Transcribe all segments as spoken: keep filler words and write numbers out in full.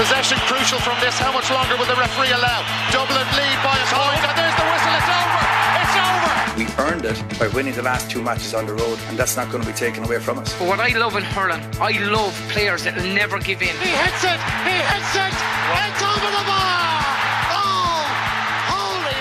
Possession crucial from this. How much longer will the referee allow? Dublin lead by a point, and there's the whistle. It's over. It's over. We earned it by winning the last two matches on the road, and that's not going to be taken away from us. But what I love in hurling, I love players that will never give in. He hits it. He hits it. It's over the bar. Oh, holy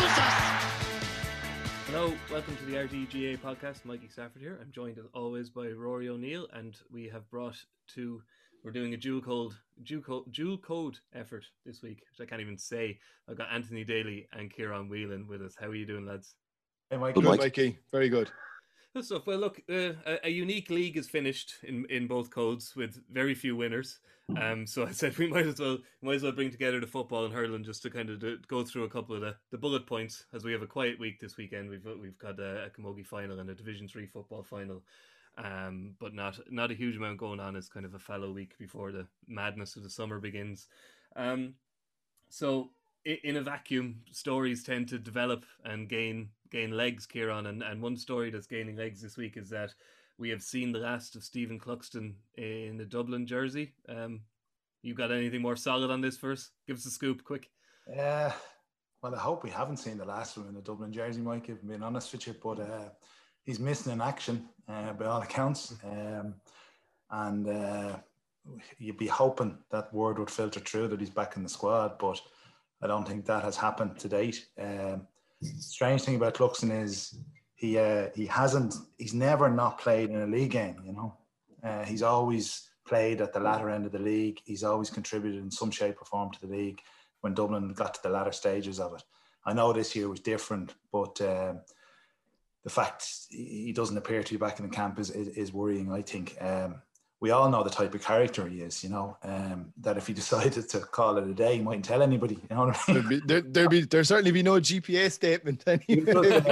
Moses! Hello, welcome to the R D G A podcast. Mikey Stafford here. I'm joined as always by Rory O'Neill, and we have brought two. We're doing a dual code, dual code, dual code effort this week, which I can't even say. I've got Anthony Daly and Kieran Whelan with us. How are you doing, lads? Hey, Mikey. Good, Mikey. Very good. Good stuff. Well, look, uh, a, a unique league is finished in, in both codes with very few winners. Um, so I said we might as well might as well bring together the football and hurling just to kind of do, go through a couple of the, the bullet points, as we have a quiet week this weekend. We've we've got a, a Camogie final and a Division Three football final. Um, but not not a huge amount going on. It's kind of a fallow week before the madness of the summer begins. Um, so in, in a vacuum, stories tend to develop and gain gain legs, Kieran. And, and one story that's gaining legs this week is that we have seen the last of Stephen Cluxton in the Dublin jersey. Um, you got anything more solid on this first? Give us a scoop, quick. Yeah, uh, well, I hope we haven't seen the last of him in the Dublin jersey, Mike, if I'm being honest with you. But uh, he's missing in action, uh, by all accounts. Um, and uh, you'd be hoping that word would filter through that he's back in the squad, but I don't think that has happened to date. Um, strange thing about Cluxton is he uh, he hasn't, he's never not played in a league game, you know. Uh, he's always played at the latter end of the league. He's always contributed in some shape or form to the league when Dublin got to the latter stages of it. I know this year was different, but um, the fact he doesn't appear to be back in the camp is, is, is worrying, I think. Um, we all know the type of character he is, you know, um, that if he decided to call it a day, he mightn't tell anybody, you know what I mean? There'd, be, there, there'd, be, there'd certainly be no G P S statement anyway.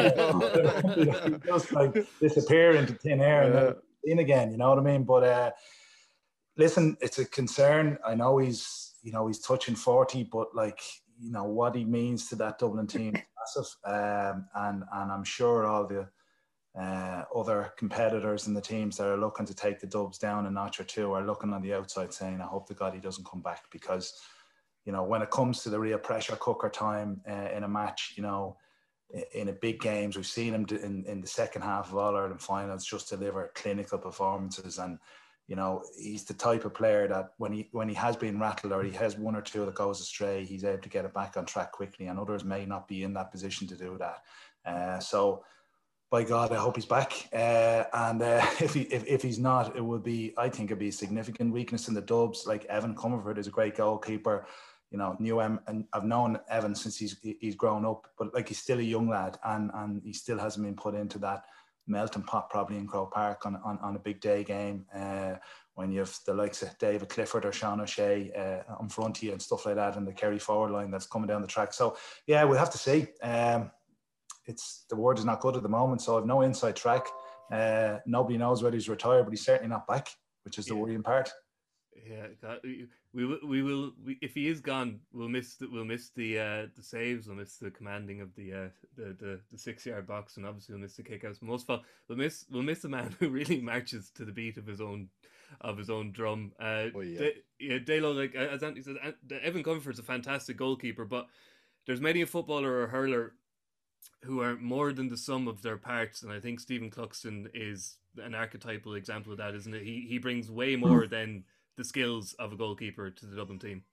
He does, uh, he just like disappear into thin air and then in again, you know what I mean? But uh, listen, it's a concern. I know he's, you know, he's touching forty, but like, you know, what he means to that Dublin team is massive. Um, and, and I'm sure all the uh, other competitors in the teams that are looking to take the Dubs down a notch or two are looking on the outside saying, I hope to God he doesn't come back, because, you know, when it comes to the real pressure cooker time uh, in a match, you know, in a big games, we've seen him in, in the second half of All Ireland finals just deliver clinical performances. And, you know, he's the type of player that when he when he has been rattled or he has one or two that goes astray, he's able to get it back on track quickly, and others may not be in that position to do that. Uh, so, by God, I hope he's back. Uh, and uh, if he if, if he's not, it would be, I think, it'd be a significant weakness in the Dubs. Like Evan Comerford is a great goalkeeper. You know, knew him, and I've known Evan since he's he's grown up, but like he's still a young lad, and and he still hasn't been put into that melting pot probably in Croke Park on, on, on a big day game uh, when you have the likes of David Clifford or Sean O'Shea uh, in front of you and stuff like that, and the Kerry forward line that's coming down the track. So yeah, we'll have to see. Um, it's the word is not good at the moment, so I've no inside track. Uh, nobody knows whether he's retired, but he's certainly not back, which is the yeah. worrying part. Yeah, God, we, we will. We will. We, if he is gone, we'll miss. The, we'll miss the uh, the saves. We'll miss the commanding of the uh, the, the the six yard box, and obviously we'll miss the kickouts. Most of all, we'll miss. We'll miss a man who really marches to the beat of his own of his own drum. Uh, oh, yeah. De, yeah, Dalo, like as Anthony says, Evan Comerford's a fantastic goalkeeper, but there's many a footballer or hurler who are more than the sum of their parts, and I think Stephen Cluxton is an archetypal example of that, isn't it? He he brings way more than the skills of a goalkeeper to the Dublin team.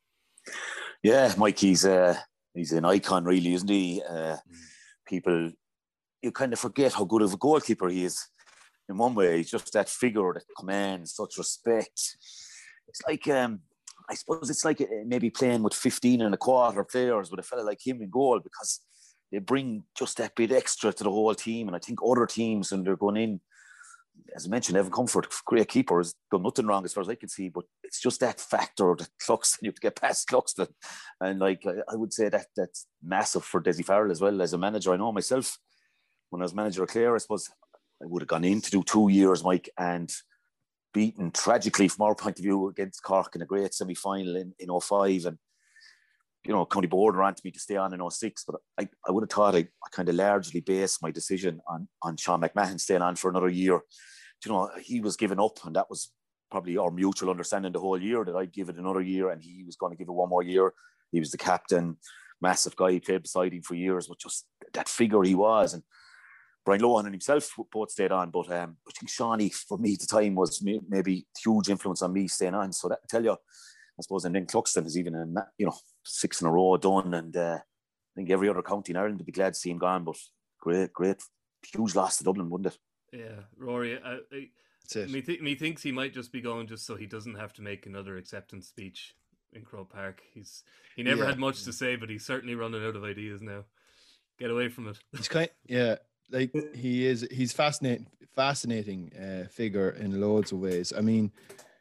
Yeah, Mike, he's uh, he's an icon, really, isn't he? Uh, mm. People, you kind of forget how good of a goalkeeper he is. In one way, he's just that figure that commands such respect. It's like, um, I suppose it's like maybe playing with fifteen and a quarter players with a fella like him in goal, because they bring just that bit extra to the whole team. And I think other teams, when they're going in, as I mentioned, Evan Comerford, great keeper, has done nothing wrong as far as I can see, but it's just that factor that Cluxton, you have to get past Cluxton. And like, I, I would say that that's massive for Dessie Farrell as well as a manager. I know myself, when I was manager of Clare, I suppose I would have gone in to do two years, Mike, and beaten tragically from our point of view against Cork in a great semi-final in, in oh five. And, you know, County Board ran to me to stay on in oh six, but I, I would have thought I, I kind of largely based my decision on, on Sean McMahon staying on for another year. You know, he was giving up, and that was probably our mutual understanding the whole year that I'd give it another year and he was going to give it one more year. He was the captain, massive guy, he played beside him for years, but just that figure he was. And Brian Lohan and himself both stayed on, but um, I think Shawnee, for me at the time, was maybe huge influence on me staying on. So that I tell you, I suppose, and then Cluxton is even, in, you know, six in a row done, and uh, I think every other county in Ireland would be glad to see him gone, but great, great, huge loss to Dublin, wouldn't it? Yeah, Rory, I, I, That's it. Me, th- me thinks he might just be going just so he doesn't have to make another acceptance speech in Croke Park. He's He never Yeah. had much to say, but he's certainly running out of ideas now. Get away from it. He's kind, yeah, like he is. He's fascinating, fascinating uh, figure in loads of ways. I mean,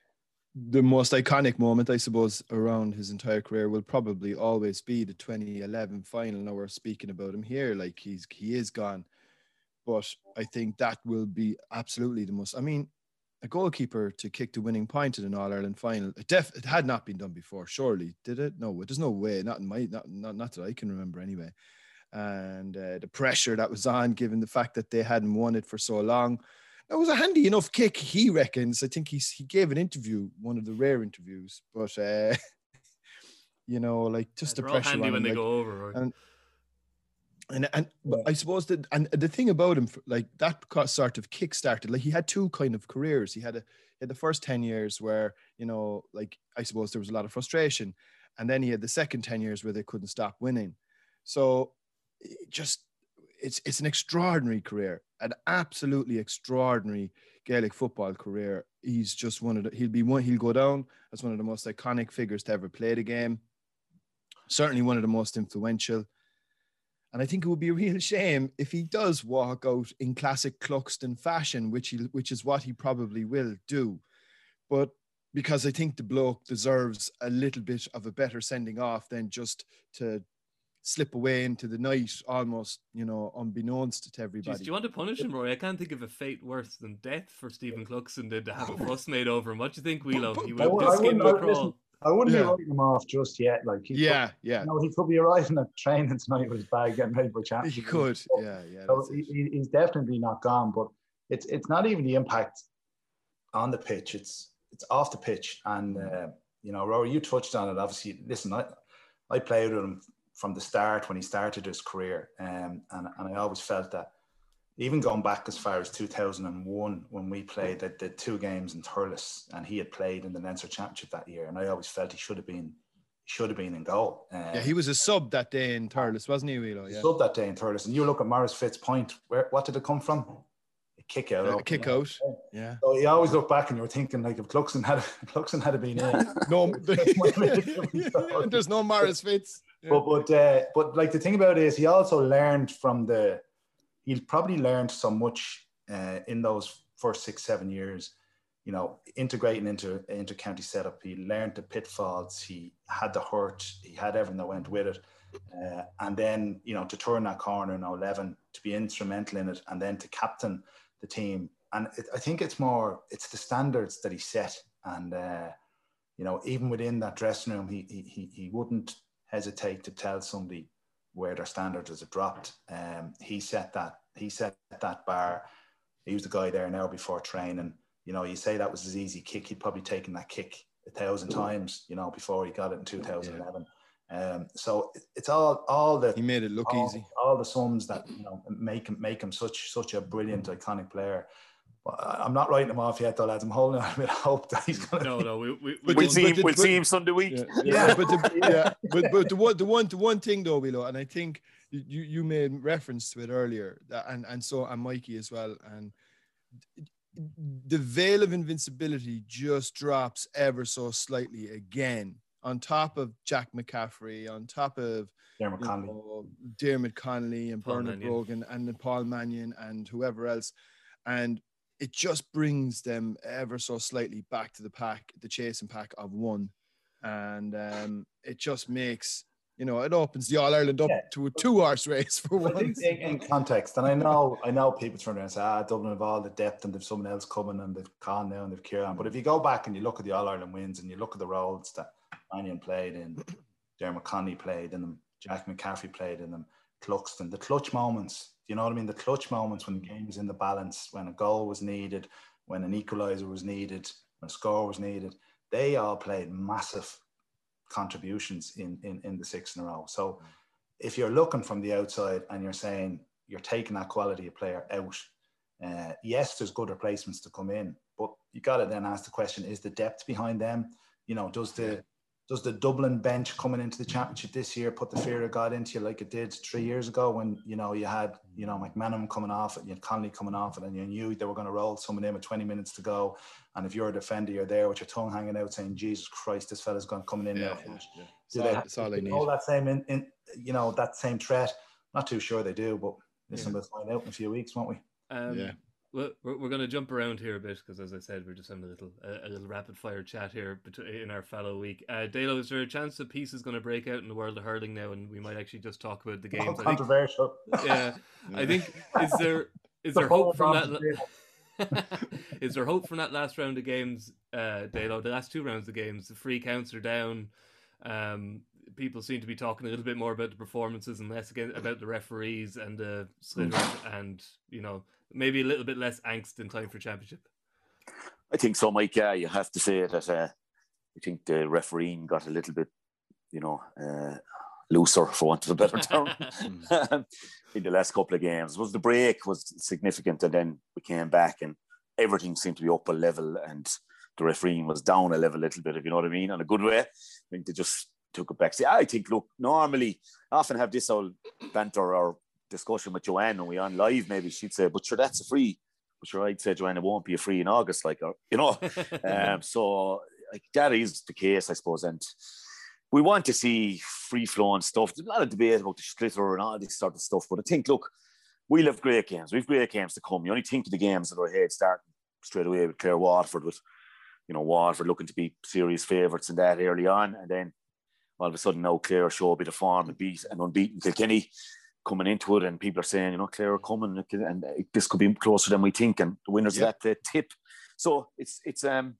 the most iconic moment, I suppose, around his entire career will probably always be the twenty eleven final. Now we're speaking about him here, like he's he is gone, but I think that will be absolutely the most. I mean, a goalkeeper to kick the winning point in an All Ireland final, it def it had not been done before. Surely, did it? No, there's no way. Not in my not not, not that I can remember anyway. And uh, the pressure that was on, given the fact that they hadn't won it for so long. It was a handy enough kick, he reckons. I think he's, he gave an interview, one of the rare interviews, but, uh, you know, like just Yeah, the they're all pressure handy on when him, they like, go over. Right? And, and, and but I suppose that, and the thing about him, like that sort of kick started, like he had two kind of careers. He had a, he had the first ten years where, you know, like I suppose there was a lot of frustration. And then he had the second ten years where they couldn't stop winning. So, it just it's it's an extraordinary career, an absolutely extraordinary Gaelic football career. He's just one of the, he'll be one he'll go down as one of the most iconic figures to ever play the game. Certainly one of the most influential. And I think it would be a real shame if he does walk out in classic Cluxton fashion, which he which is what he probably will do. But because I think the bloke deserves a little bit of a better sending off than just to slip away into the night, almost, you know, unbeknownst to everybody. Jeez, do you want to punish him, Rory? I can't think of a fate worse than death for Stephen Cluxton did to have a fuss made over him. What do you think, Wheelo? He I, will I his skin wouldn't, will I, crawl. listen, I wouldn't Yeah. be writing him off just yet. Like he Yeah, could, yeah. You know, he could be arriving at training tonight with his bag, getting ready for He championship. could. So, Yeah, yeah. so that's he, it. he- he's definitely not gone. But it's it's not even the impact on the pitch. It's it's off the pitch. And uh, you know, Rory, you touched on it. Obviously, listen, I I played with him from the start when he started his career, um, and and I always felt that, even going back as far as two thousand one when we played the, the two games in Thurles, and he had played in the Leinster Championship that year, and I always felt he should have been should have been in goal. Um, Yeah, he was a sub that day in Thurles, wasn't he, Wheelo? he Yeah. subbed that day in Thurles, and you look at Morris Fitt's point. Where what did it come from? A kick out. Uh, open kick net. out. Yeah. So you always look back and you were thinking, like, if Cluxton had if Cluxton had been in, No, there's no Morris Fitz. Yeah. But but uh, but like the thing about it is he also learned from the he probably learned so much uh, in those first six seven years, you know, integrating into into county setup. He learned the pitfalls. He had the hurt. He had everything that went with it, uh, and then, you know, to turn that corner in eleven, to be instrumental in it, and then to captain the team. And it, I think it's more it's the standards that he set, and uh, you know, even within that dressing room, he he he wouldn't hesitate to tell somebody where their standards has dropped. Um, he set that. He set that bar. He was the guy there now before training. You know, you say that was his easy kick. He'd probably taken that kick a thousand times, you know, before he got it in two thousand eleven. Yeah. Um, so it's all all the He made it look all, easy. all the sums that, you know, make him make him such such a brilliant, iconic player. But I'm not writing him off yet, though, lads. I'm holding out a bit of hope that he's going to. No, no, we, we, But We'll the- see him. but the- We'll but- see him Sunday week. Yeah, yeah, Yeah. but the, yeah, but but the one the one the one thing though, Wheelo, and I think you you made reference to it earlier, that, and and so and Mikey as well, and the veil of invincibility just drops ever so slightly again, on top of Jack McCaffrey, on top of Dermot you Conley. know, Dermot Connolly and Paul Bernard Mannion. Brogan and then Paul Mannion and whoever else, and it just brings them ever so slightly back to the pack, the chasing pack of one, and um, it just makes, you know, it opens the All Ireland up Yeah. to a two horse race for I think once. in, in context, and I know, I know people turn around and say, ah, Dublin have all the depth and they've someone else coming and they've Con now and they've Kieran. But if you go back and you look at the All Ireland wins and you look at the roles that Mannion played in, Dermot Conley played in them, Jack McCaffrey played in them, Cluxton, the clutch moments, you know what I mean? The clutch moments when the game was in the balance, when a goal was needed, when an equaliser was needed, when a score was needed. They all played massive contributions in, in, in the six in a row. So if you're looking from the outside and you're saying you're taking that quality of player out, uh, yes, there's good replacements to come in, but you got to then ask the question, is the depth behind them? You know, does the does the Dublin bench coming into the championship this year put the fear of God into you like it did three years ago when, you know, you had, you know, McManaman coming off it, you had Connolly coming off it, and you knew they were going to roll someone in with twenty minutes to go. And if you're a defender, you're there with your tongue hanging out saying, Jesus Christ, this fella's going coming in yeah, now. Yeah, yeah. Do all, they that's all they need. All that same, in, in, you know, that same threat? Not too sure they do, but listen, Yeah. we'll find out in a few weeks, won't we? Um, Yeah. Well, we're, we're going to jump around here a bit because, as I said, we're just having a little a, a little rapid fire chat here in our fellow week. Uh, Dalo, is there a chance that peace is going to break out in the world of hurling now, and we might actually just talk about the games? Oh, controversial. I think, yeah, I think is there is there hope from that? Is there hope from that last round of games, uh, Dalo? The last two rounds of games, the free counts are down. Um, people seem to be talking a little bit more about the performances and less again about the referees and the slitters, and you know, maybe a little bit less angst in time for championship. I think so, Mike. Yeah, you have to say that. Uh, I think the refereeing got a little bit, you know, uh, looser, for want of a better term, in the last couple of games. Was the break was significant, and then we came back, and everything seemed to be up a level, and the refereeing was down a level, a little bit, if you know what I mean, in a good way. I think they just took it back. See, I think, look, normally, I often have this old banter or discussion with Joanne, and we on live, maybe she'd say, but sure, that's a free. But sure, I'd say, Joanne, it won't be a free in August, like, or, you know. um, so, like, that is the case, I suppose. And we want to see free-flowing stuff. There's a lot of debate about the splitter and all this sort of stuff. But I think, look, we'll have great games. We've great games to come. You only think of the games that are ahead, starting straight away with Clare Waterford, with, you know, Waterford looking to be serious favourites in that early on. And then all of a sudden now Clare show a bit of form and beat an unbeaten Kilkenny coming into it, and people are saying, you know, Clare are coming, and this could be closer than we think, and the winners yep. of that uh, tip. So it's it's um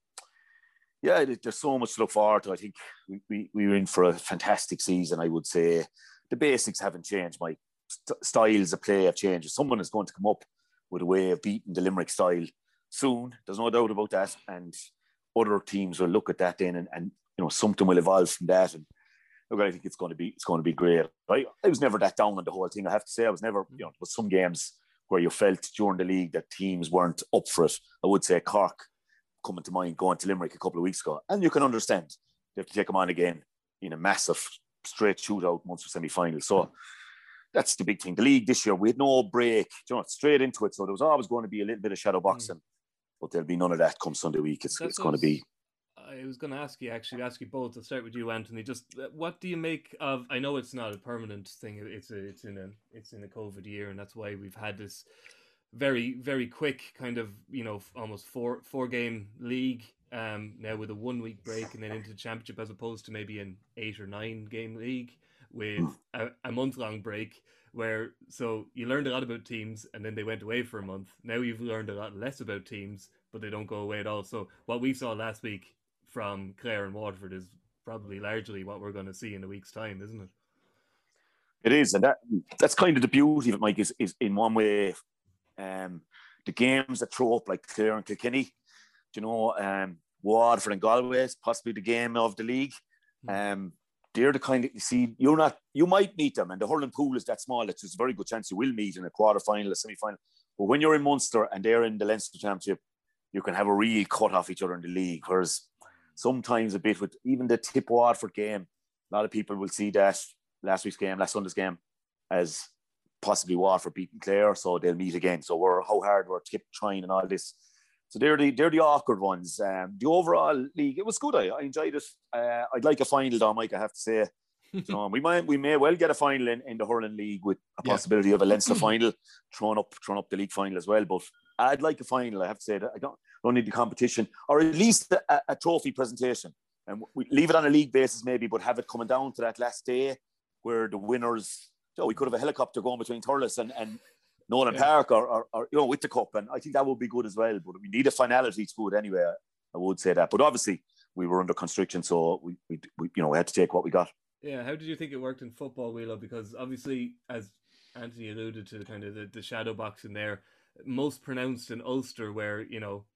yeah, there's so much to look forward to. I think we, we we were in for a fantastic season. I would say the basics haven't changed. My st- styles of play have changed. Someone is going to come up with a way of beating the Limerick style soon. There's no doubt about that, and other teams will look at that then, and, and you know, something will evolve from that. And look, I think it's going to be it's going to be great. I, I was never that down on the whole thing. I have to say, I was never, you know, there was some games where you felt during the league that teams weren't up for it. I would say Cork coming to mind, going to Limerick a couple of weeks ago, and you can understand you have to take them on again in a massive straight shootout Munster semi-final. So that's the big thing. The league this year, we had no break, you know, straight into it. So there was always going to be a little bit of shadow boxing, mm. but there'll be none of that come Sunday week. It's that's it's going to be. I was going to ask you, actually, ask you both. I'll start with you, Anthony. Just what do you make of? I know it's not a permanent thing. It's a, it's in a, it's in a COVID year, and that's why we've had this very, very quick kind of, you know, almost four, four game league. Um, now with a one week break and then into the championship, as opposed to maybe an eight or nine game league with a, a month long break. Where so you learned a lot about teams, and then they went away for a month. Now you've learned a lot less about teams, but they don't go away at all. So what we saw last week from Clare and Waterford is probably largely what we're going to see in a week's time, isn't it? It is, and that that's kind of the beauty of it, Mike, is, is in one way, um, the games that throw up like Clare and Kilkenny, you know, um, Waterford and Galway is possibly the game of the league. Um, they're the kind of, you see, you're not, you might meet them, and the hurling pool is that small that there's a very good chance you will meet in a quarter final, a semi final. But when you're in Munster and they're in the Leinster Championship, you can have a real cut off each other in the league. Whereas sometimes a bit with even the Tip Waterford game, a lot of people will see that last week's game, last Sunday's game, as possibly Waterford beating Clare, so they'll meet again. So we're how hard we're Tip trying and all this. So they're the they're the awkward ones. Um, the overall league, it was good. I, I enjoyed it. Uh, I'd like a final, though, Mike. I have to say, you know, we might we may well get a final in, in the hurling league with a possibility yeah. of a Leinster final, throwing up throwing up the league final as well. But I'd like a final. I have to say that I don't don't need the competition, or at least a, a trophy presentation, and we leave it on a league basis maybe, but have it coming down to that last day where the winners. So we could have a helicopter going between Thurles and and Nolan yeah. Park, or, or, or you know, with the cup, and I think that would be good as well. But we need a finality to it anyway. I would say that, but obviously we were under constriction, so we, we, we you know we had to take what we got. Yeah, how did you think it worked in football, Wheelo? Because obviously, as Anthony alluded to, kind of the, the shadow boxing there, most pronounced in Ulster, where you know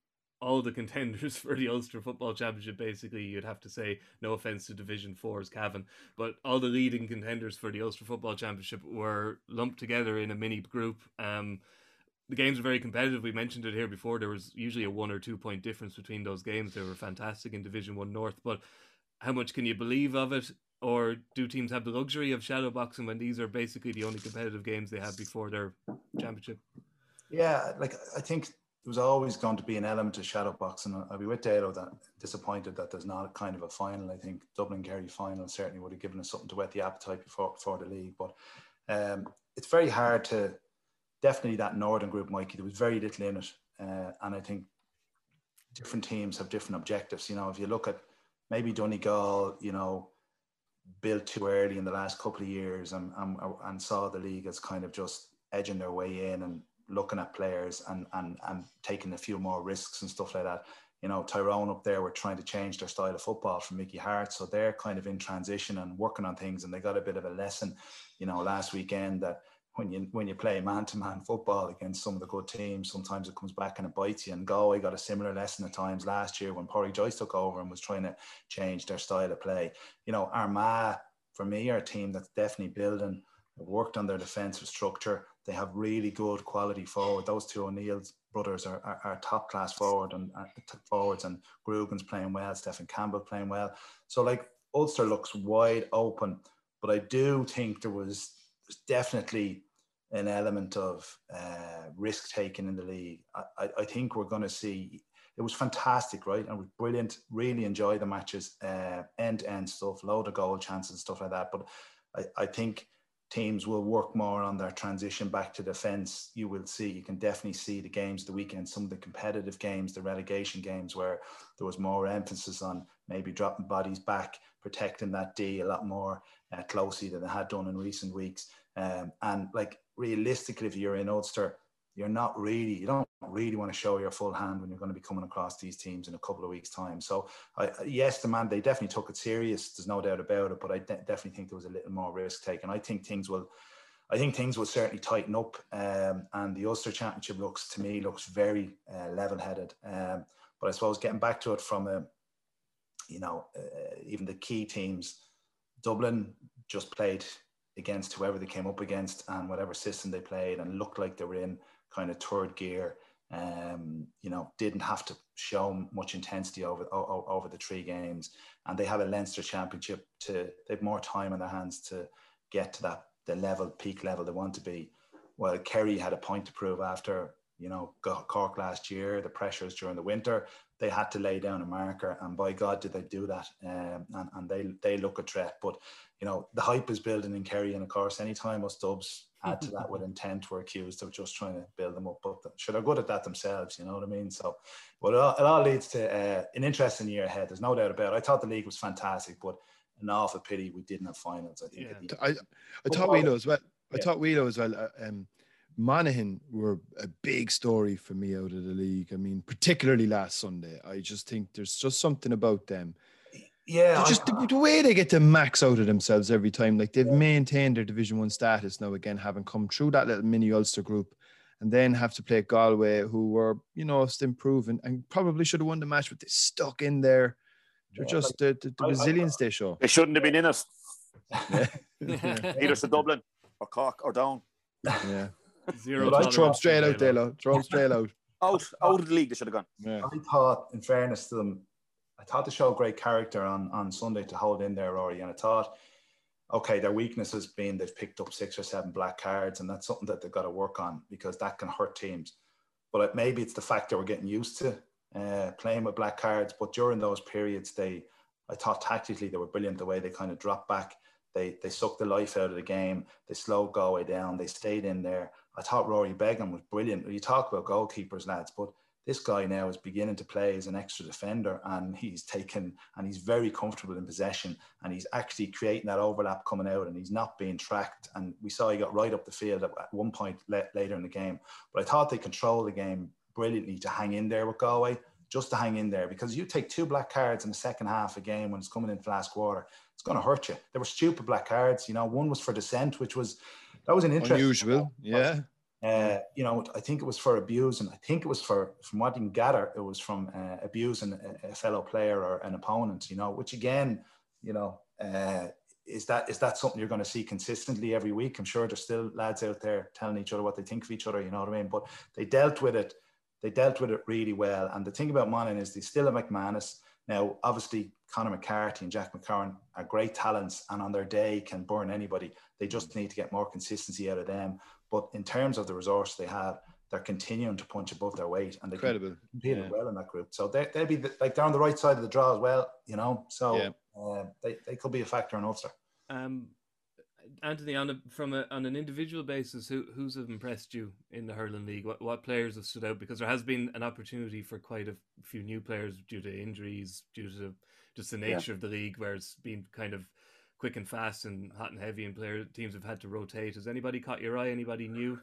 all the contenders for the Ulster Football Championship, basically, you'd have to say, no offence to Division four's Cavan, but all the leading contenders for the Ulster Football Championship were lumped together in a mini group. Um, the games were very competitive. We mentioned it here before. There was usually a one or two point difference between those games. They were fantastic in Division one North, but how much can you believe of it? Or do teams have the luxury of shadow boxing when these are basically the only competitive games they have before their championship? Yeah, like I think there was always going to be an element of shadow boxing. I'll be with Dalo that disappointed that there's not a kind of a final. I think Dublin Kerry final certainly would have given us something to whet the appetite before before the league. But um, it's very hard to definitely that Northern group, Mikey. There was very little in it, uh, and I think different teams have different objectives. You know, if you look at maybe Donegal, you know, built too early in the last couple of years and, and and saw the league as kind of just edging their way in and looking at players and and and taking a few more risks and stuff like that. You know, Tyrone up there were trying to change their style of football from Mickey Hart, so they're kind of in transition and working on things, and they got a bit of a lesson, you know, last weekend that when you when you play man-to-man football against some of the good teams, sometimes it comes back and it bites you. And Galway got a similar lesson at times last year when Porry Joyce took over and was trying to change their style of play. You know, Armagh, for me, are a team that's definitely building, worked on their defensive structure. They have really good quality forward. Those two O'Neill's brothers are, are, are top class forward and uh, forwards, and Grugan's playing well, Stephen Campbell playing well. So like Ulster looks wide open, but I do think there was, was definitely an element of uh, risk taking in the league. I, I, I think we're going to see. It was fantastic, right? And it was brilliant. Really enjoyed the matches, uh, end-to-end stuff, load of goal chances and stuff like that. But I, I think teams will work more on their transition back to defence. You will see, you can definitely see the games the weekend, some of the competitive games, the relegation games, where there was more emphasis on maybe dropping bodies back, protecting that D a lot more uh, closely than they had done in recent weeks. Um, and like realistically, if you're in Ulster, you're not really, you don't really want to show your full hand when you're going to be coming across these teams in a couple of weeks' time. So, I, yes, the man, they definitely took it serious. There's no doubt about it. But I de- definitely think there was a little more risk taken. I think things will, I think things will certainly tighten up. Um, and the Ulster Championship looks, to me, looks very uh, level-headed. Um, but I suppose getting back to it from a, you know, uh, even the key teams, Dublin just played against whoever they came up against and whatever system they played, and looked like they were in kind of third gear. Um, you know, didn't have to show much intensity over o- over the three games, and they have a Leinster Championship to. They have more time on their hands to get to that the level, peak level they want to be. Well, Kerry had a point to prove after, you know, Cork last year, the pressures during the winter. They had to lay down a marker, and by God did they do that. Um, and, and they they look a threat. But, you know, the hype is building in Kerry, and of course, anytime us Dubs add to that with intent, we're accused of just trying to build them up. But sure, they're good at that themselves, you know what I mean? So, but it all, it all leads to uh, an interesting year ahead. There's no doubt about it. I thought the league was fantastic, but an awful pity we didn't have finals. I think. Yeah. I, I thought Wheelo as well. I yeah. thought Wheelo as well. Uh, um, Monaghan were a big story for me out of the league. I mean, particularly last Sunday. I just think there's just something about them. Yeah, I, just the, the way they get to max out of themselves every time. Like they've maintained their Division One status now again, having come through that little mini Ulster group, and then have to play Galway, who were, you know, still improving and probably should have won the match, but they stuck in there. They're yeah, just like, the, the, the resilience I, I, they show. They shouldn't have been in it. Yeah. Yeah. Either to Dublin or Cork or down. Yeah. Zero. Well, throw them straight out, Dalo. Throw them straight out. Out, out of the league, they should have gone. Yeah. I thought, in fairness to them, I thought they showed great character on, on Sunday to hold in there, Rory. And I thought, okay, their weakness has been they've picked up six or seven black cards, and that's something that they've got to work on because that can hurt teams. But maybe it's the fact that we're getting used to uh, playing with black cards. But during those periods, they, I thought tactically they were brilliant the way they kind of dropped back. They they sucked the life out of the game. They slowed Galway down. They stayed in there. I thought Rory Begum was brilliant. You talk about goalkeepers, lads, but this guy now is beginning to play as an extra defender, and he's taken and he's very comfortable in possession, and he's actually creating that overlap coming out, and he's not being tracked. And we saw he got right up the field at, at one point le- later in the game. But I thought they controlled the game brilliantly to hang in there with Galway, just to hang in there, because you take two black cards in the second half of a game when it's coming into the last quarter, it's going to hurt you. They were stupid black cards. You know, one was for dissent, which was, that was an interesting. Unusual, yeah. Uh, you know, I think it was for abusing. I think it was for, from what you can gather, it was from uh, abusing a, a fellow player or an opponent. You know, which again, you know, uh, is that is that something you're going to see consistently every week? I'm sure there's still lads out there telling each other what they think of each other. You know what I mean? But they dealt with it. They dealt with it really well. And the thing about Monaghan is they still have McManus. Now, obviously, Conor McCarthy and Jack McCarron are great talents, and on their day can burn anybody. They just need to get more consistency out of them. But in terms of the resource they have, they're continuing to punch above their weight, and they incredible competed yeah. well in that group. So they they'll be the, like they're on the right side of the draw as well, you know. So yeah. uh, they they could be a factor in Ulster. Um, Anthony, on a, from a, on an individual basis, who who's have impressed you in the hurling league? What what players have stood out? Because there has been an opportunity for quite a few new players due to injuries, due to just the nature yeah. of the league, where it's been kind of quick and fast and hot and heavy, and player teams have had to rotate. Has anybody caught your eye? Anybody new?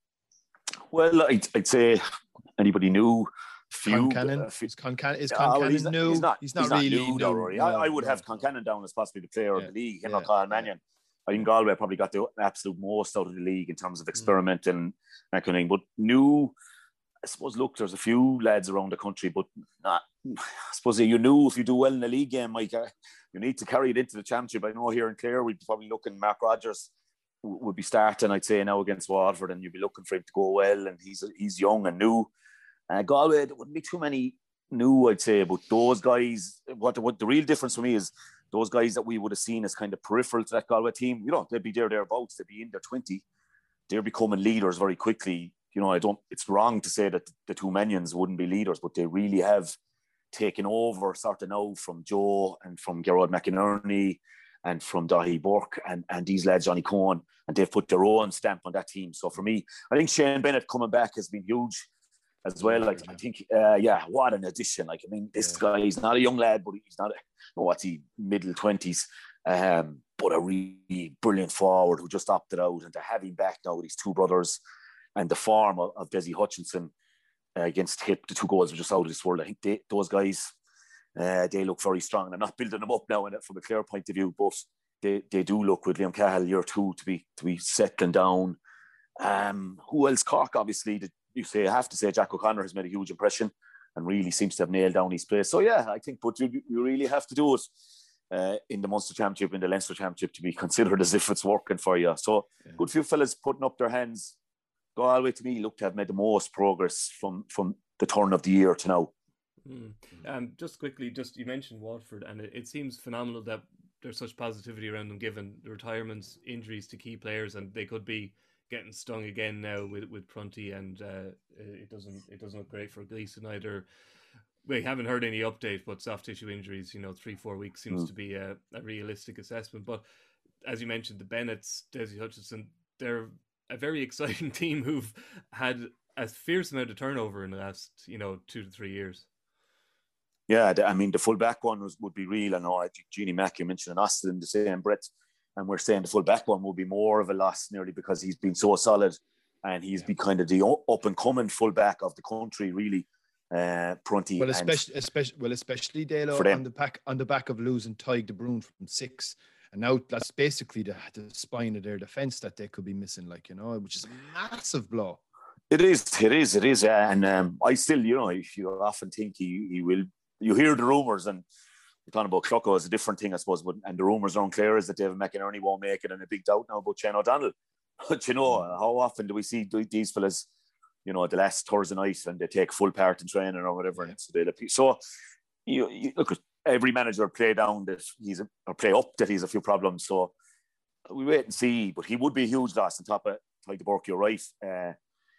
Well, I'd, I'd say anybody new. Few. Concannon. Uh, few. Is Concannon, is Concannon uh, well, new? He's not, he's not he's really not new. new. Rory. No, I, I would no. have Concannon down as possibly the player yeah. of the league. Him yeah. or Colin Mannion. I think Galway probably got the absolute most out of the league in terms of experiment mm. and that kind of thing. But new, I suppose, look, there's a few lads around the country, but not, I suppose you knew if you do well in the league game, Mike, uh, you need to carry it into the championship. I know here in Clare, we'd probably looking, Mark Rogers would be starting, I'd say, now against Waterford, and you'd be looking for him to go well, and he's he's young and new. Uh, Galway, there wouldn't be too many new, I'd say, but those guys, what, what the real difference for me is those guys that we would have seen as kind of peripheral to that Galway team, you know, they'd be there, thereabouts, they'd be in their twenty. They're becoming leaders very quickly. You know, I don't, it's wrong to say that the two Mennions wouldn't be leaders, but they really have taken over sort of now from Joe and from Gerard McInerney and from Dahi Burke and, and these lads, Johnny Cohen, and they've put their own stamp on that team. So for me, I think Shane Bennett coming back has been huge as well. Like, I think, uh, yeah, what an addition. Like, I mean, this yeah. guy, he's not a young lad, but he's not, a, oh, what's he, middle twenties, um, but a really brilliant forward who just opted out, and to have him back now with his two brothers and the form of, of Desi Hutchinson uh, against Hip, the two goals were just out of this world. I think they, those guys, uh, they look very strong. And I'm not building them up now from a clear point of view, but they, they do look, with Liam Cahill year two, to be to be settling down. Um, who else? Cork, obviously, the, you say, I have to say Jack O'Connor has made a huge impression and really seems to have nailed down his place. So yeah, I think, but you, you really have to do it uh, in the Munster Championship, in the Leinster Championship, to be considered as if it's working for you. So yeah. good few fellas putting up their hands. Galway, to me, look to have made the most progress from from the turn of the year to now. Mm. Um, just quickly, just you mentioned Waterford, and it, it seems phenomenal that there's such positivity around them, given the retirements, injuries to key players, and they could be getting stung again now with with Prunty, and uh, it doesn't it doesn't look great for Gleeson either. We haven't heard any update, but soft tissue injuries, you know, three four weeks seems mm. to be a, a realistic assessment. But as you mentioned, the Bennetts, Desi Hutchinson, they're a very exciting team who've had a fierce amount of turnover in the last, you know, two to three years. Yeah, I mean, the full back one was, would be real. I know Jeannie Mack, you mentioned Austin in the same breath, and we're saying the full back one will be more of a loss nearly because he's been so solid and he's yeah. been kind of the up and coming full back of the country, really. Uh, Prunty. Well, especially, especially, well, especially Dalo on the back on the back of losing Tyg de Bruin from six. And now that's basically the, the spine of their defence that they could be missing, like, you know, which is a massive blow. It is, it is, it is. Yeah. And um, I still, you know, if you often think he, he will, you hear the rumours, and we're talking about Clucko is a different thing, I suppose, but, and the rumours around Clare is that David McInerney won't make it, and a big doubt now about Shane O'Donnell. But, you know, how often do we see these fellas, you know, the last Thursday night, and they take full part in training or whatever, yeah. and so they So, you, you look at every manager play down that he's a, or play up that he's a few problems. So we wait and see. But he would be a huge loss on top of Tyg de Burke. You're right, uh,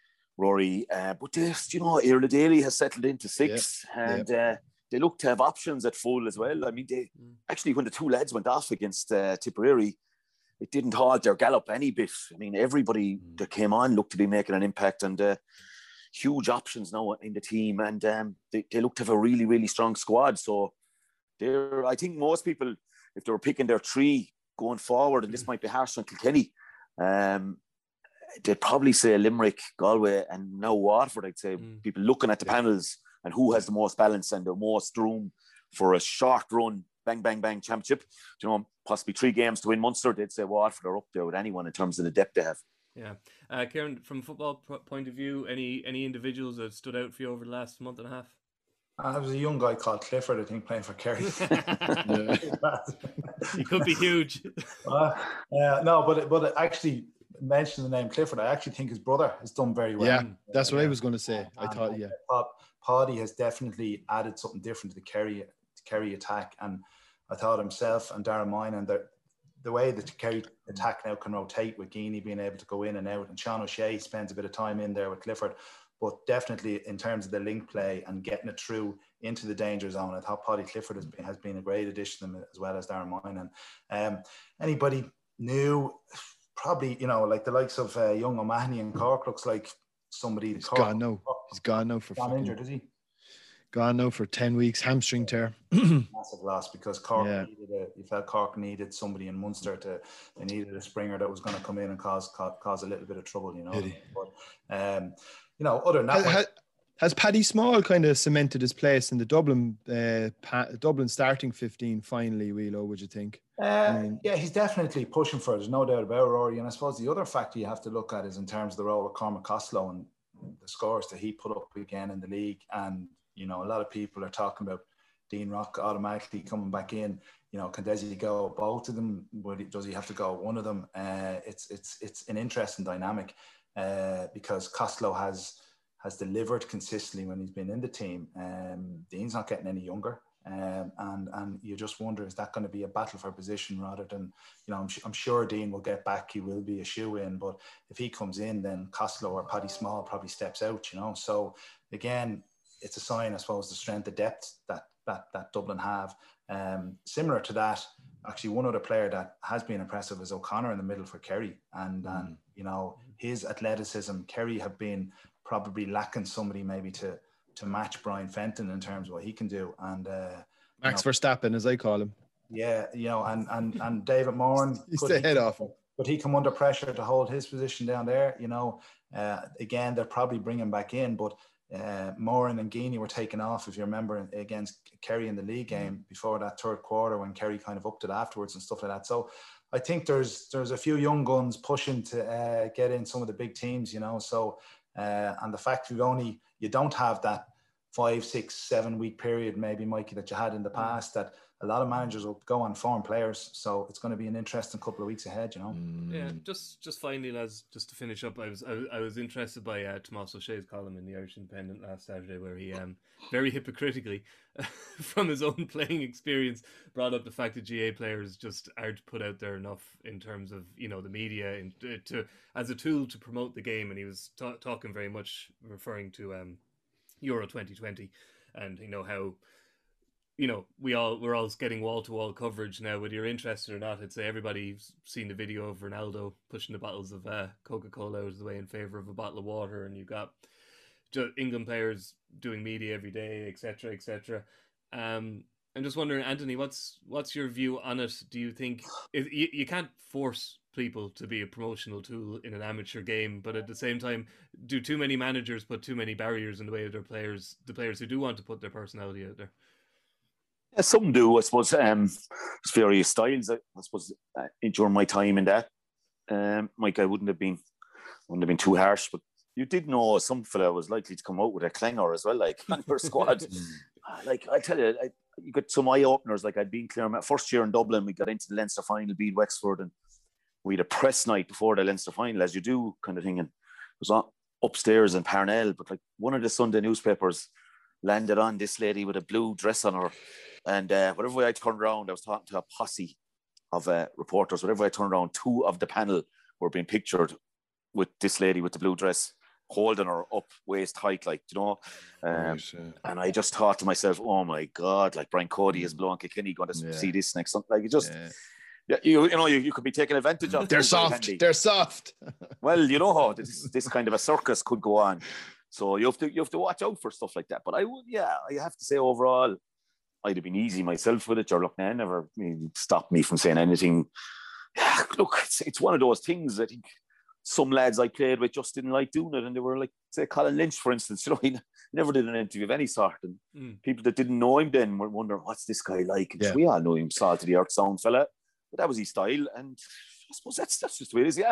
Rory. Uh, but this, you know, Iarla Daly has settled into six, yeah. and yeah. Uh, they look to have options at full as well. I mean, they mm. actually, when the two lads went off against uh, Tipperary, it didn't halt their gallop any bit. I mean, everybody mm. that came on looked to be making an impact, and uh, huge options now in the team, and um, they, they look to have a really, really strong squad. So they're, I think most people, if they were picking their three going forward, and this might be harsh on Kilkenny, um, they'd probably say Limerick, Galway, and now Waterford. I'd say mm. people looking at the yeah. panels and who has the most balance and the most room for a short run, bang, bang, bang championship. You know, possibly three games to win Munster. They'd say Waterford are up there with anyone in terms of the depth they have. Yeah. Uh, Kieran, from a football p- point of view, any any individuals that stood out for you over the last month and a half? Uh, there was a young guy called Clifford, I think, playing for Kerry. He could be huge. uh, uh, no, but but actually, mention the name Clifford. I actually think his brother has done very well. Yeah, that's what uh, I was going to say. I and, thought, and, yeah. Uh, Paddy has definitely added something different to the Kerry to Kerry attack, and I thought himself and Darren Moynihan, and the way that the Kerry attack now can rotate with Geaney being able to go in and out, and Sean O'Shea spends a bit of time in there with Clifford. But definitely in terms of the link play and getting it through into the danger zone, I thought Paddy Clifford has been, has been a great addition to them, as well as Darren Moynihan. Um, anybody new, probably, you know, like the likes of uh, young O'Mahony in Cork looks like somebody. He's Cork, gone now. He's gone now for gone fucking, injured, is he? Gone now for ten weeks, hamstring tear. Massive loss, because Cork Yeah. needed a, you felt Cork needed somebody in Munster to, they needed a springer that was going to come in and cause cause, cause a little bit of trouble, you know. Pity. But um, you know, other than that, Has, has, has Paddy Small kind of cemented his place in the Dublin uh, pa- Dublin starting fifteen finally, Wheelo, would you think? Uh, I mean- yeah, he's definitely pushing for it. There's no doubt about it, Rory. And I suppose the other factor you have to look at is in terms of the role of Cormac Costello and the scores that he put up again in the league. And, you know, a lot of people are talking about Dean Rock automatically coming back in. You know, can Desi go both of them? Does he have to go one of them? Uh, it's it's it's an interesting dynamic uh, because Costello has has delivered consistently when he's been in the team. Um, Dean's not getting any younger. Um, and and you just wonder, is that going to be a battle for position rather than, you know, I'm, I'm sure Dean will get back, he will be a shoe-in, but if he comes in, then Costello or Paddy Small probably steps out, you know. So again, it's a sign, I suppose, the strength, the depth that that that Dublin have. Um, similar to that, actually, one other player that has been impressive is O'Connor in the middle for Kerry, and mm. and you know, his athleticism. Kerry have been probably lacking somebody maybe to. to match Brian Fenton in terms of what he can do. And uh, Max you know, Verstappen, as I call him. Yeah, you know, and and and David Moran. He's the head off him. But he come under pressure to hold his position down there, you know. Uh, again, they'll probably bring him back in, but uh, Moran and Geaney were taken off, if you remember, against Kerry in the league game before that third quarter when Kerry kind of upped it afterwards and stuff like that. So I think there's there's a few young guns pushing to uh, get in some of the big teams, you know. So uh, and the fact we've only, you don't have that five, six, seven week period, maybe, Mikey, that you had in the past, that a lot of managers will go on form players. So it's going to be an interesting couple of weeks ahead, you know. Yeah, just just finally, lads, just to finish up, I was I, I was interested by uh, Tomás O'Shea's column in the Irish Independent last Saturday, where he um very hypocritically, from his own playing experience, brought up the fact that G A players just aren't put out there enough in terms of, you know, the media and to, to as a tool to promote the game, and he was ta- talking very much referring to um. Euro twenty twenty, and you know how, you know, we all we're all getting wall to wall coverage now. Whether you're interested or not, I'd say everybody's seen the video of Ronaldo pushing the bottles of uh, Coca-Cola out of the way in favor of a bottle of water, and you've got England players doing media every day, et cetera, et cetera. Um, I'm just wondering, Anthony, what's what's your view on it? Do you think it, you you can't force people to be a promotional tool in an amateur game, but at the same time, do too many managers put too many barriers in the way of their players, the players who do want to put their personality out there? Yeah, some do, I suppose. Um, there's various styles. I, I suppose uh, during my time in that, um, Mike, I wouldn't have been wouldn't have been too harsh, but you did know some fella was likely to come out with a clanger as well, like on your squad. Like I tell you, I, you got some eye openers. Like I'd been clear. My first year in Dublin, we got into the Leinster final, beat Wexford, and we had a press night before the Leinster final, as you do, kind of thing. And it was on, upstairs in Parnell, but like one of the Sunday newspapers landed on this lady with a blue dress on her. And uh, whatever way I turned around, I was talking to a posse of uh, reporters. Whatever way I turned around, two of the panel were being pictured with this lady with the blue dress, holding her up waist height, like, you know. Um, nice, yeah. And I just thought to myself, oh my God, like Brian Cody is blowing Kilkenny going to yeah. see this next. Like it just... Yeah. Yeah, you, you know, you, you could be taken advantage of. They're soft. They're soft. Well, you know how this this kind of a circus could go on, so you have to you have to watch out for stuff like that. But I would, yeah, I have to say overall, I'd have been easy myself with it. Your look, man, never I mean, stopped me from saying anything. Yeah, look, it's, it's one of those things. I think some lads I played with just didn't like doing it, and they were like, say, Colin Lynch, for instance. You know, he never did an interview of any sort, and mm. people that didn't know him then were wondering, what's this guy like? And yeah. we all know him, salt of the earth sound fella. But that was his style, and I suppose that's that's just the way it is. Yeah,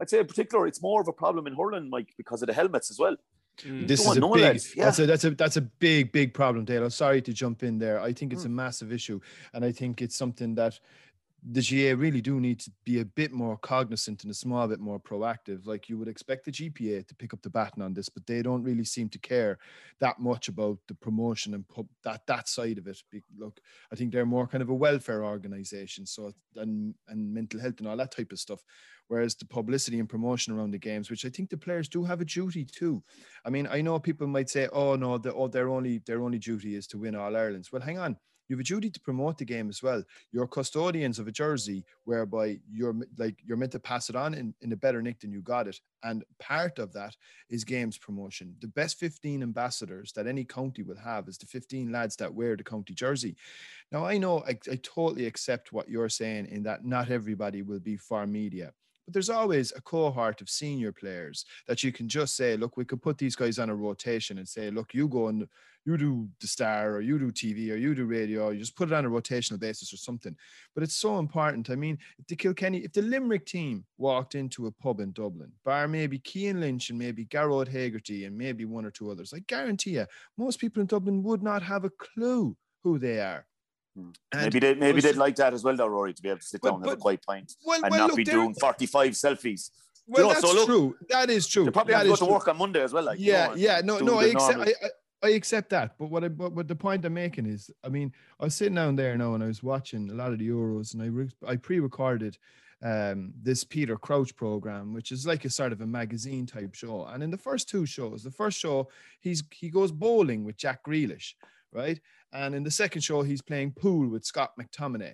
I'd say in particular, it's more of a problem in hurling, Mike, because of the helmets as well. Mm. This is a big, yeah. that's a that's a that's a big big problem, Dale. I'm sorry to jump in there. I think it's mm. a massive issue, and I think it's something that the G A A really do need to be a bit more cognizant and a small bit more proactive. Like you would expect the G P A to pick up the baton on this, but they don't really seem to care that much about the promotion and pub, that that side of it. Look, I think they're more kind of a welfare organization, so and and mental health and all that type of stuff. Whereas the publicity and promotion around the games, which I think the players do have a duty to. I mean, I know people might say, "Oh no, the, oh, their only their only duty is to win All Irelands." Well, hang on. You have a duty to promote the game as well. You're custodians of a jersey whereby you're like you're meant to pass it on in, in a better nick than you got it. And part of that is games promotion. The best fifteen ambassadors that any county will have is the fifteen lads that wear the county jersey. Now, I know I, I totally accept what you're saying in that not everybody will be for media. But there's always a cohort of senior players that you can just say, look, we could put these guys on a rotation and say, look, you go and you do the Star or you do T V or you do radio, or you just put it on a rotational basis or something. But it's so important. I mean, if the Kilkenny, if the Limerick team walked into a pub in Dublin, bar maybe Cian Lynch and maybe Garrod Hagerty and maybe one or two others, I guarantee you, most people in Dublin would not have a clue who they are. Hmm. Maybe they maybe was, they'd like that as well, though, Rory, to be able to sit down but, and have a quiet pint well, and well, not look, be doing forty-five selfies. Well, you know, that's so look, true. That is true. They probably that have to go to true. work on Monday as well. Like, yeah, you know, yeah. No, no, I accept, I, I, I accept that. But what, I, but, but the point I'm making is, I mean, I was sitting down there now and I was watching a lot of the Euros, and I re- I pre-recorded um, this Peter Crouch program, which is like a sort of a magazine type show. And in the first two shows, the first show, he's he goes bowling with Jack Grealish, right? And in the second show, he's playing pool with Scott McTominay.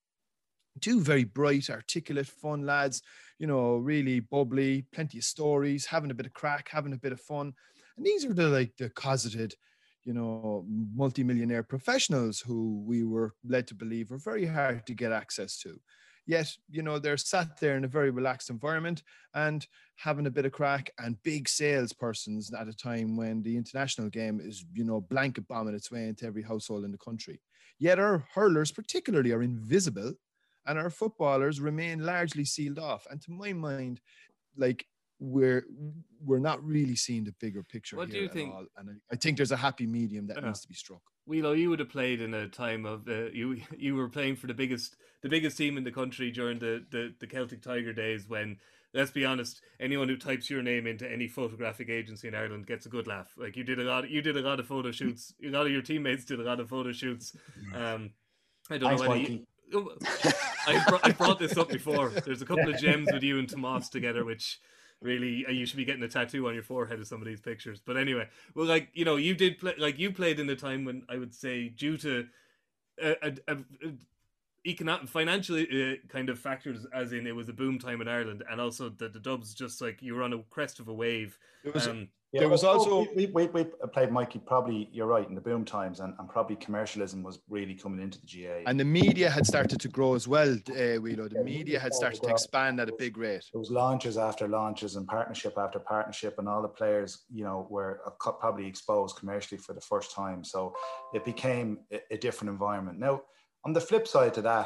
Two very bright, articulate, fun lads, you know, really bubbly, plenty of stories, having a bit of crack, having a bit of fun. And these are the like the cosseted, you know, multimillionaire professionals who we were led to believe were very hard to get access to. Yet, you know, they're sat there in a very relaxed environment and having a bit of crack, and big salespersons at a time when the international game is, you know, blanket bombing its way into every household in the country. Yet our hurlers particularly are invisible, and our footballers remain largely sealed off. And to my mind, like, we're we're not really seeing the bigger picture what here do you at think? all. And I, I think there's a happy medium that yeah. needs to be struck. Wheelo, you would have played in a time of uh, you you were playing for the biggest the biggest team in the country during the, the, the Celtic Tiger days, when, let's be honest, anyone who types your name into any photographic agency in Ireland gets a good laugh. Like, you did a lot you did a lot of photo shoots. A lot of your teammates did a lot of photo shoots. Um, I don't Thanks, know whether Mikey. you, I brought, I brought this up before. There's a couple of gems with you and Tomas together, which really, you should be getting a tattoo on your forehead of some of these pictures. But anyway, well, like, you know, you did play, like, you played in a time when I would say, due to a, a, a, a economic, financial uh, kind of factors, as in it was a boom time in Ireland, and also that the Dubs, just like, you were on a crest of a wave. It was, um, yeah, there was also we, we, we played, Mikey, probably, you're right, in the boom times, and, and probably commercialism was really coming into the G A A. And the media had started to grow as well, uh, Wheelo. The media had started to expand at a big rate. There was launches after launches and partnership after partnership, and all the players, you know, were probably exposed commercially for the first time. So it became a, a different environment. Now, on the flip side to that,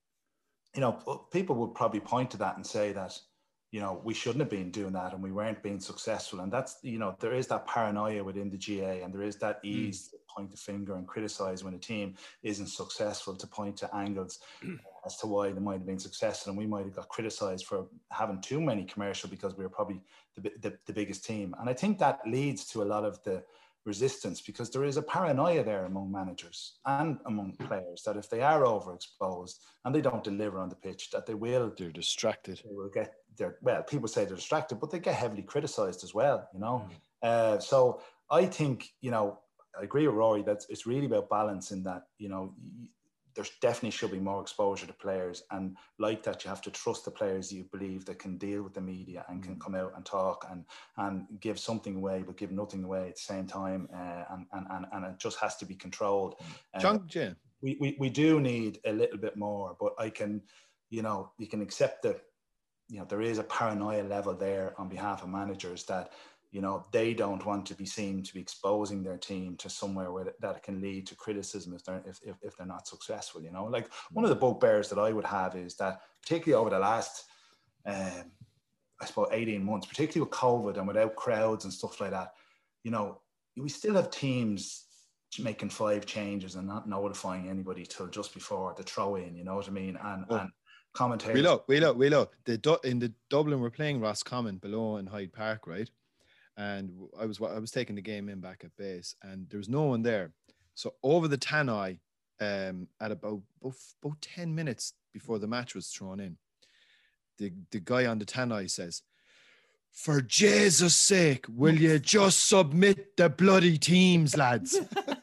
you know, people would probably point to that and say that, you know, we shouldn't have been doing that and we weren't being successful. And that's, you know, there is that paranoia within the G A A, and there is that ease mm. to point the finger and criticize when a team isn't successful, to point to angles as to why they might have been successful. And we might have got criticized for having too many commercial because we were probably the, the, the biggest team. And I think that leads to a lot of the resistance, because there is a paranoia there among managers and among players that if they are overexposed and they don't deliver on the pitch, that they will they're distracted they will get their well people say they're distracted, but they get heavily criticized as well, you know. mm. uh, so I think, you know, I agree with Rory that it's really about balance, in that, you know, there definitely should be more exposure to players, and like that, you have to trust the players you believe that can deal with the media and can come out and talk and and give something away but give nothing away at the same time, uh, and, and and and it just has to be controlled. uh, John, yeah. we, we we do need a little bit more, but I can, you know, you can accept that, you know, there is a paranoia level there on behalf of managers that, you know, they don't want to be seen to be exposing their team to somewhere where that can lead to criticism if they're if, if, if they're not successful, you know. Like, one of the bugbears that I would have is that, particularly over the last um, I suppose, eighteen months, particularly with COVID and without crowds and stuff like that, you know, we still have teams making five changes and not notifying anybody till just before the throw in, you know what I mean? And, oh. and commentators. We look, we look, we look. The, in the Dublin, we're playing Roscommon below in Hyde Park, right? And I was I was taking the game in back at base, and there was no one there. So over the tannoy, um, at about, about about ten minutes before the match was thrown in, the the guy on the tannoy says, "For Jesus' sake, will you just submit the bloody teams, lads?"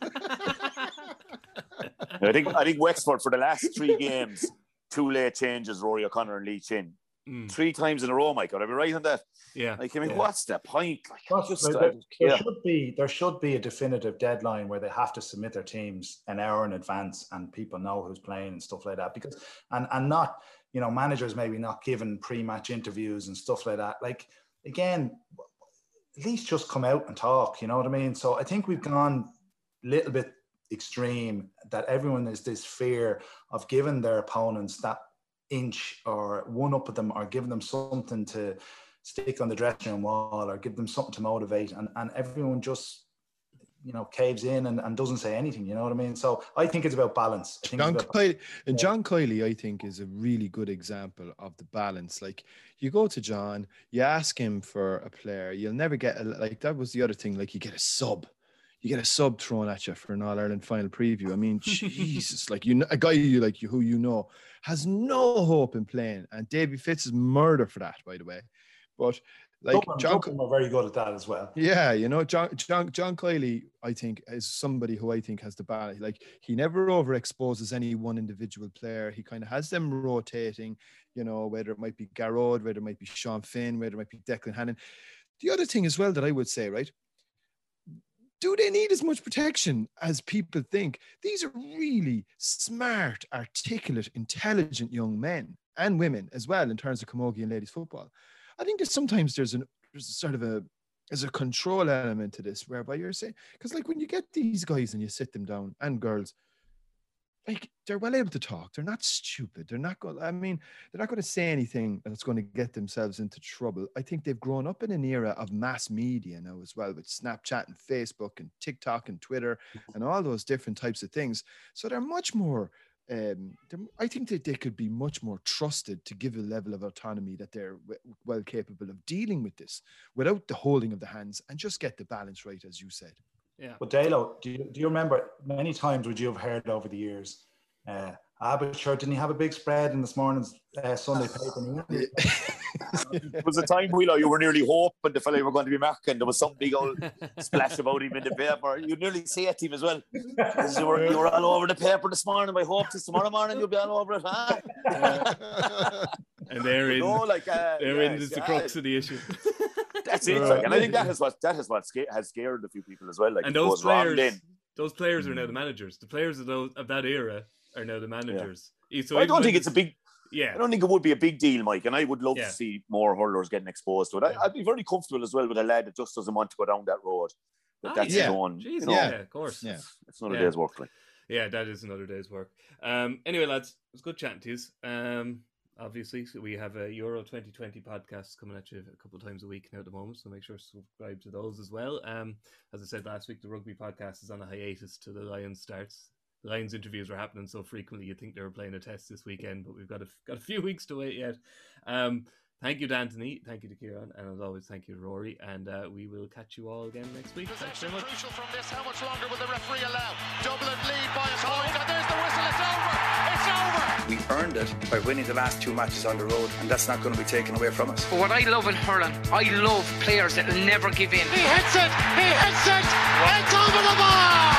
I think I think Wexford for the last three games, two late changes, Rory O'Connor and Lee Chin. Mm. Three times in a row, Mike. Would I be right on that? Yeah. Like, I mean, yeah. what's the point? Like, just, there, uh, there, yeah. there should be there should be a definitive deadline where they have to submit their teams an hour in advance, and people know who's playing and stuff like that. Because and and not, you know, managers maybe not giving pre-match interviews and stuff like that. Like, again, at least just come out and talk. You know what I mean? So I think we've gone a little bit extreme, that everyone has this fear of giving their opponents that inch or one up at them, or giving them something to stick on the dressing room wall, or give them something to motivate, and, and everyone just, you know, caves in and, and doesn't say anything, you know what I mean? So I think it's about balance. I think John about, Kiley, and yeah. John Kiley, I think, is a really good example of the balance. Like, you go to John, you ask him for a player, you'll never get a, like, that was the other thing, like, you get a sub. You get a sub thrown at you for an All-Ireland final preview. I mean, Jesus, like, you know, a guy you like, you who you know has no hope in playing, and Davy Fitz is murder for that, by the way. But like, Dublin, John, Dublin are very good at that as well. Yeah, you know, John John John Kiley, I think, is somebody who I think has the balance. Like, he never overexposes any one individual player. He kind of has them rotating. You know, whether it might be Garrod, whether it might be Sean Finn, whether it might be Declan Hannon. The other thing as well that I would say, right? Do they need as much protection as people think? These are really smart, articulate, intelligent young men and women as well in terms of camogie and ladies football. I think that sometimes there's an there's sort of a there's a control element to this, whereby you're saying, because like when you get these guys and you sit them down, and girls, like, they're well able to talk. They're not stupid. They're not going, I mean, they're not going to say anything that's going to get themselves into trouble. I think they've grown up in an era of mass media now as well, with Snapchat and Facebook and TikTok and Twitter and all those different types of things. So they're much more, um, they're, I think that they could be much more trusted to give a level of autonomy that they're w- well capable of dealing with this without the holding of the hands, and just get the balance right, as you said. Yeah. But Dalo, do you, do you remember, many times would you have heard over the years, uh, ah, but sure, didn't he have a big spread in this morning's uh, Sunday paper? There was a time, Wheelo, you were nearly hoping the fella you were going to be marking. There was some big old splash about him in the paper. You nearly say it to him as well. You were, you were all over the paper this morning. I hope this tomorrow morning you'll be all over it, huh? And therein, no, like, uh, therein yes, is the yeah. crux of the issue. That's it, like, and I think that is what that is what sca- has scared a few people as well. Like, and it those goes wrong players, then. those players are now the managers. The players of those of that era are now the managers. Yeah. So I don't think it's a big. Yeah, I don't think it would be a big deal, Mike. And I would love yeah. to see more hurlers getting exposed to it. I, Yeah. I'd be very comfortable as well with a lad that just doesn't want to go down that road. But Ah, that's yeah. his own. Jeez, You know, yeah, of course. Yeah. it's another Yeah. day's work. Like. Yeah, that is another day's work. Um, anyway, lads, it was good chatting to you. Um, obviously, so we have a Euro twenty twenty podcast coming at you a couple of times a week now at the moment, so make sure to subscribe to those as well. Um, as I said last week, the rugby podcast is on a hiatus till the Lions starts. The Lions interviews are happening so frequently you'd think they were playing a test this weekend, but we've got a, got a few weeks to wait yet. Um, thank you to Anthony, thank you to Kieran, and as always, thank you to Rory, and uh, we will catch you all again next week. Thanks very much. Crucial from this. How much longer will the referee allow? Dublin lead by a point, and there's the whistle. It's over. It's over. We earned it by winning the last two matches on the road, and that's not going to be taken away from us. But what I love in hurling, I love players that will never give in. He hits it. He hits it. It's over the bar.